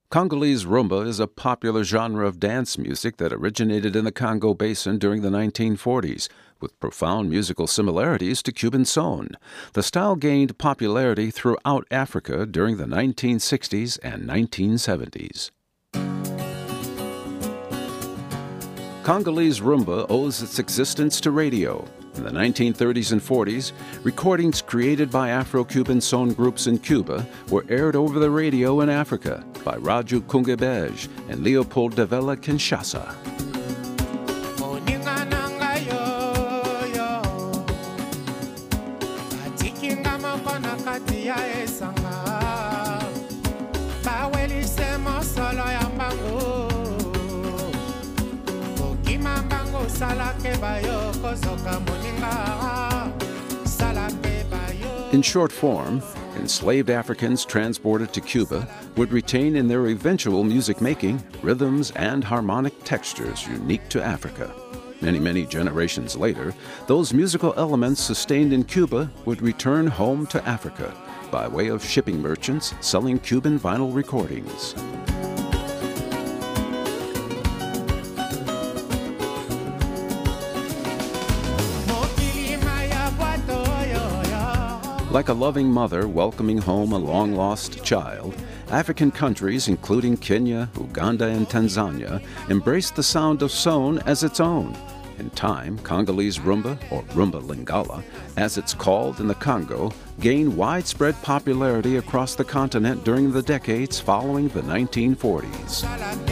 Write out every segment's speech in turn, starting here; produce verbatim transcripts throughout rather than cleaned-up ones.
Congolese rumba is a popular genre of dance music that originated in the Congo Basin during the nineteen forties, with profound musical similarities to Cuban son. The style gained popularity throughout Africa during the nineteen sixties and nineteen seventies. Congolese rumba owes its existence to radio. In the nineteen thirties and forties, recordings created by Afro-Cuban son groups in Cuba were aired over the radio in Africa by Raju Kungebej and Leopold Davela Kinshasa. In short form, enslaved Africans transported to Cuba would retain in their eventual music making rhythms and harmonic textures unique to Africa. Many, many generations later, those musical elements sustained in Cuba would return home to Africa by way of shipping merchants selling Cuban vinyl recordings. Like a loving mother welcoming home a long-lost child, African countries, including Kenya, Uganda, and Tanzania, embraced the sound of son as its own. In time, Congolese rumba, or rumba lingala, as it's called in the Congo, gained widespread popularity across the continent during the decades following the nineteen forties.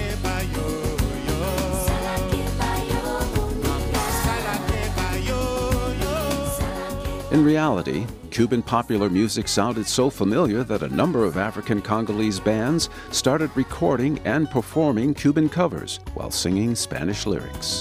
In reality, Cuban popular music sounded so familiar that a number of African Congolese bands started recording and performing Cuban covers while singing Spanish lyrics.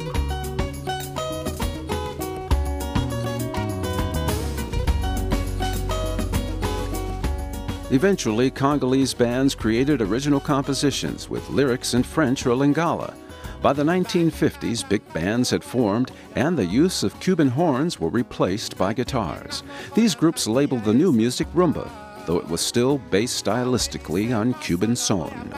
Eventually, Congolese bands created original compositions with lyrics in French or Lingala. By the nineteen fifties, big bands had formed, and the use of Cuban horns were replaced by guitars. These groups labeled the new music rumba, though it was still based stylistically on Cuban son.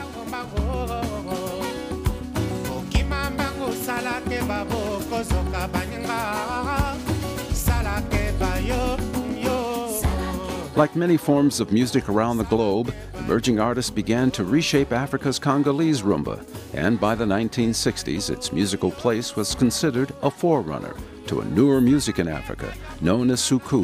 Like many forms of music around the globe, emerging artists began to reshape Africa's Congolese rumba, and by the nineteen sixties, its musical place was considered a forerunner to a newer music in Africa known as soukous.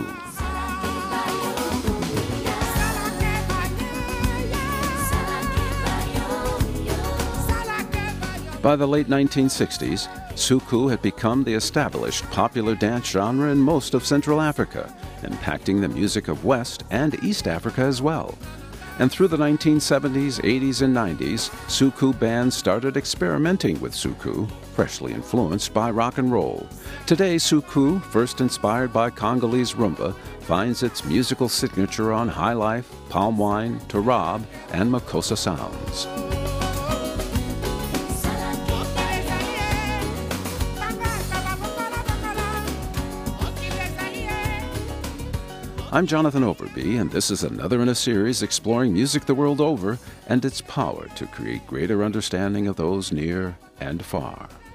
By the late nineteen sixties, soukous had become the established popular dance genre in most of Central Africa, impacting the music of West and East Africa as well. And through the nineteen seventies, eighties, and nineties, soukous bands started experimenting with soukous, freshly influenced by rock and roll. Today, soukous, first inspired by Congolese rumba, finds its musical signature on high life, palm wine, tarab, and makossa sounds. I'm Jonathan Overby, and this is another in a series exploring music the world over and its power to create greater understanding of those near and far.